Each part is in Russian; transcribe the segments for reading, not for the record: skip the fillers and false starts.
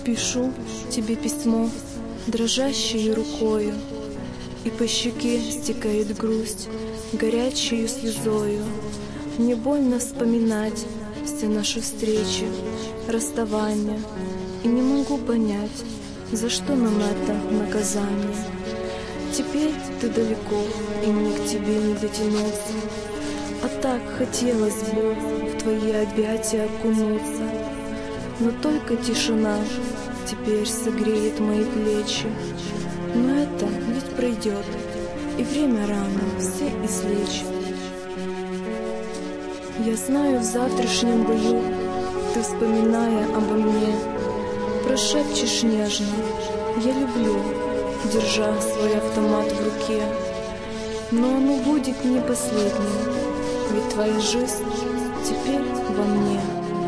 Пишу тебе письмо дрожащей рукою, и по щеке стекает грусть горячей слезою. Мне больно вспоминать все наши встречи, расставания, и не могу понять, за что нам это наказание. Теперь ты далеко, и мне к тебе не дотянуться, а так хотелось бы в твои объятия окунуться. Но только тишина теперь согреет мои плечи. Но это ведь пройдет, и время рано все излечит. Я знаю, в завтрашнем бою ты, вспоминая обо мне, прошепчешь нежно: я люблю, держа свой автомат в руке. Но оно будет не последним, ведь твоя жизнь теперь во мне.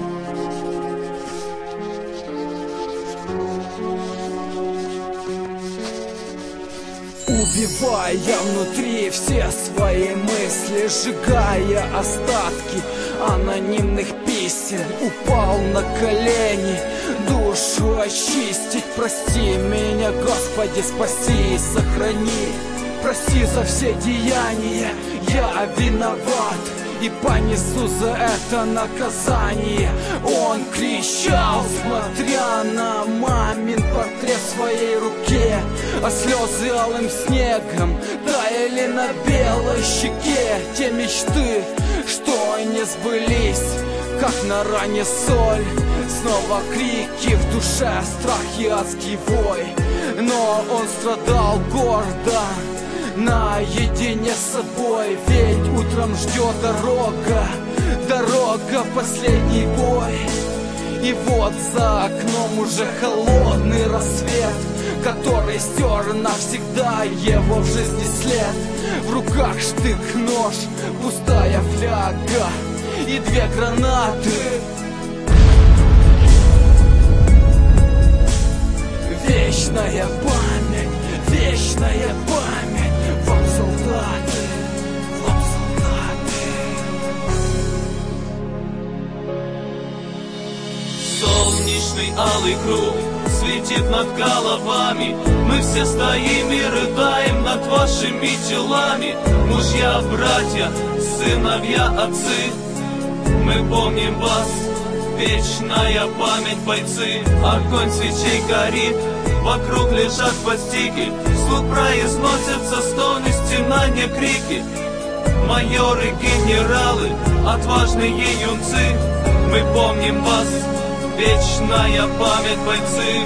Убивая внутри все свои мысли, сжигая остатки анонимных писем, упал на колени, душу очистить. Прости меня, Господи, спаси и сохрани. Прости за все деяния, я виноват и понесу за это наказание. Он кричал, смотря на мамин портрет в своей руке, а слезы алым снегом таяли на белой щеке. Те мечты, что не сбылись, как на ране соль. Снова крики в душе, страх и адский вой. Но он страдал гордо, наедине с собой. Ведь утром ждет дорога, дорога в последний бой. И вот за окном уже холодный рассвет, который стер навсегда его в жизни след. В руках штык-нож, пустая фляга и 2 гранаты. Вечная память, вечная память вам, солдаты, вам, солдаты. Солнечный алый круг светит над головами. Мы все стоим и рыдаем над вашими телами. Мужья, братья, сыновья, отцы, мы помним вас. Вечная память, бойцы. Огонь свечей горит, вокруг лежат постики. Вслух произносятся стоны, стенания, крики. Майоры, генералы, отважные юнцы, мы помним вас. Вечная память, бойцы.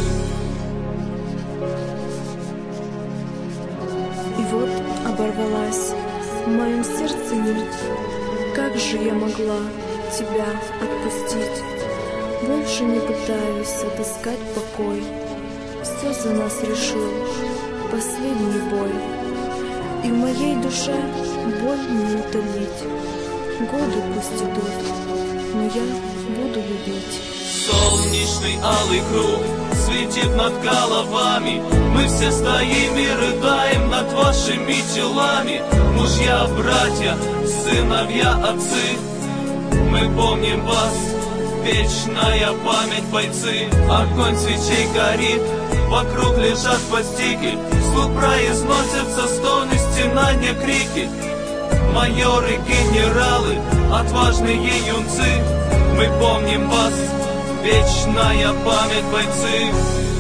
И вот оборвалась в моем сердце нить. Как же я могла тебя отпустить? Больше не пытаюсь отыскать покой. Все за нас решил последний бой. И в моей душе боль не утолить. Годы пусть идут, но я буду любить. Солнечный алый круг светит над головами. Мы все стоим и рыдаем над вашими телами. Мужья, братья, сыновья, отцы, мы помним вас. Вечная память, бойцы. Огонь свечей горит, вокруг лежат постики. Вслух произносятся стоны, стенания, крики. Майоры, генералы, отважные юнцы, мы помним вас. Вечная память, бойцы.